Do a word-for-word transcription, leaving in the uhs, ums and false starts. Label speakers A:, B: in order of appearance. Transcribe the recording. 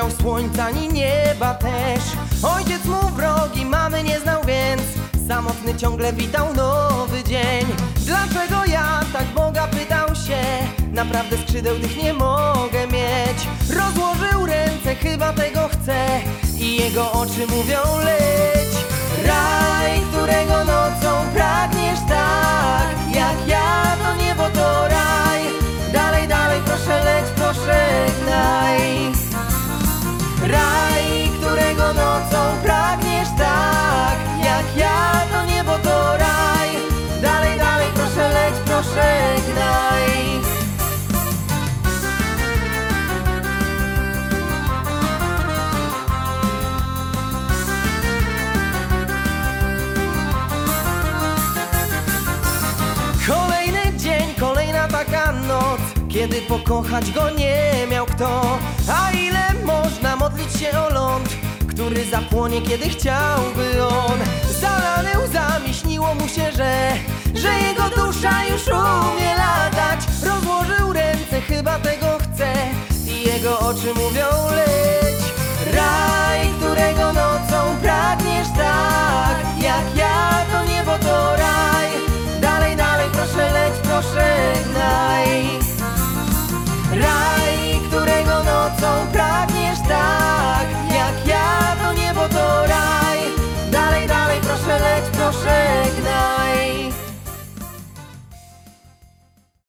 A: widział słońca ani nieba też. Ojciec mu wrogi, mamy nie znał, więc samotny ciągle witał nowy dzień. Dlaczego ja tak Boga pytał się? Naprawdę skrzydeł tych nie mogę mieć. Rozłożył ręce, chyba tego chce, i jego oczy mówią leć. Raj, którego nocą pragniesz tak jak ja, to niebo to raj. Dalej, dalej, proszę leć, proszę gnaj. Raj, którego nocą pragniesz tak jak ja, to niebo to raj. Dalej, dalej, proszę leć, proszę gnaj. Kolejny dzień, kolejna taka noc, kiedy pokochać go nie miał kto. A ile można modlić się o ląd, który zapłonie, kiedy chciałby on. Zalany łzami śniło mu się, że Że jego dusza już umie latać. Rozłożył ręce, chyba tego chce, i jego oczy mówią leć.